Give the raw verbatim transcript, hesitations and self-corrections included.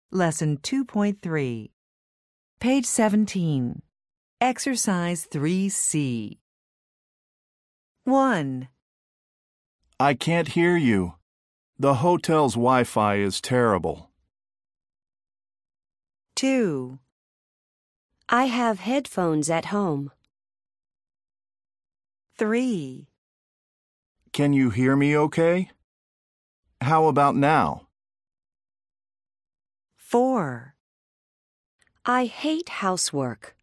Lesson two point three. Page seventeen. Exercise three C. one. I can't hear you. The hotel's Wi-Fi is terrible. two. I have headphones at home. three. Can you hear me okay? How about now? four. I hate housework.